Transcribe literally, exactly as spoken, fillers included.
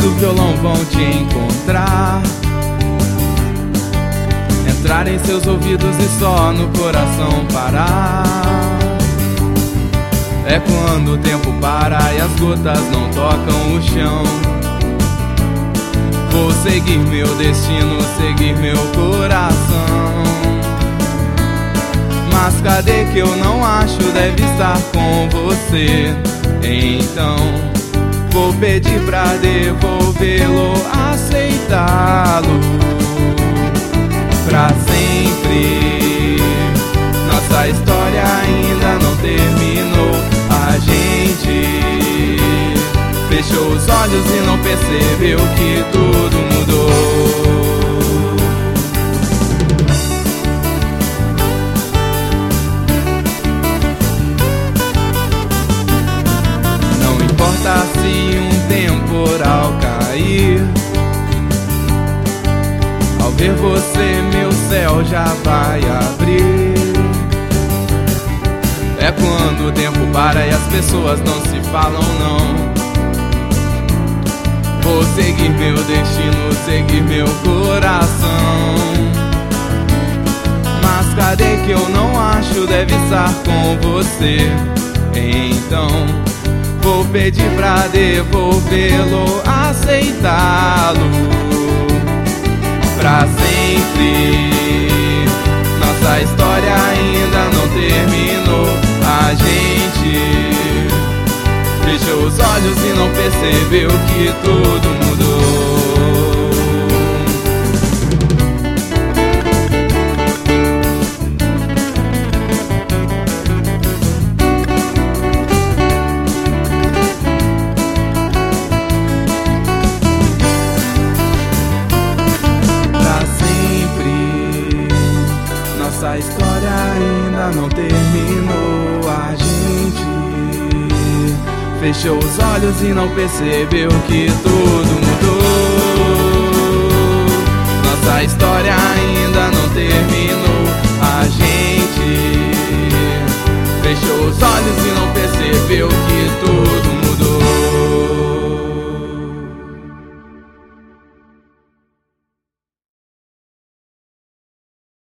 do violão vão te encontrar, entrar em seus ouvidos e só no coração parar. É quando o tempo para e as gotas não tocam o chão. Vou seguir meu destino, seguir meu coração. Mas cadê que eu não acho? Deve estar com você. Então vou pedir pra devolvê-lo, aceitá-lo pra sempre. Nossa história ainda não terminou. A gente fechou os olhos e não percebeu que tudo mudou. Não importa se um temporal cair, ao ver você meu céu já vai abrir. É quando o tempo para e as pessoas não se falam não. Vou seguir meu destino, seguir meu coração. Mas cadê que eu não acho? Deve estar com você. Então vou pedir pra devolvê-lo, aceitá-lo pra sempre. Nossa história ainda não terminou. A gente fechou os olhos e não percebeu que tudo mudou. Pra sempre, nossa história ainda não terminou. A gente fechou os olhos e não percebeu que tudo mudou. Nossa história ainda não terminou. A gente fechou os olhos e não